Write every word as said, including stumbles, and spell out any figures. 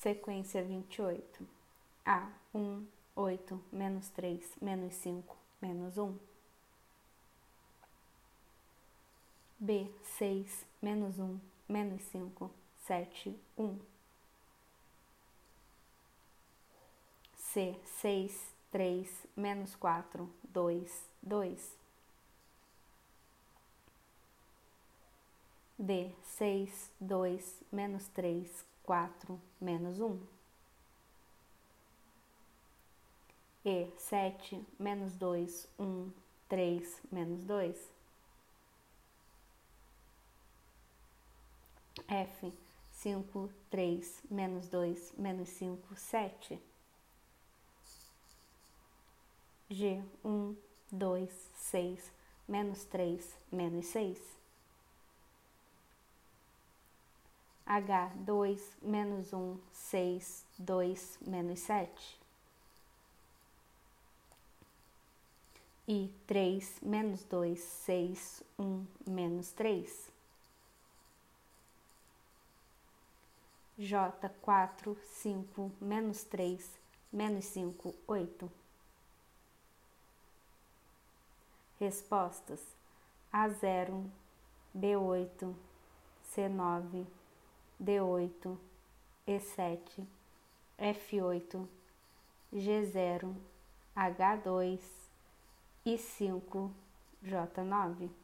Sequência vinte e oito. A, um, oito, menos três, menos cinco, menos um. B, seis, menos um, menos cinco, sete, um. C, seis, três, menos quatro, dois, dois. D, seis, dois, menos três, quatro, menos um. E, sete, menos dois, um, três, menos dois. F, cinco, três, menos dois, menos cinco, sete. G, um, dois, seis, menos três, menos seis. H, dois, menos um, seis, dois, menos sete. I, três, menos dois, seis, um, menos três. J, quatro, cinco, menos três, menos cinco, oito. Respostas: A zero, B oito, C nove, D oito, E sete, F oito, G zero, H dois, I cinco, J nove.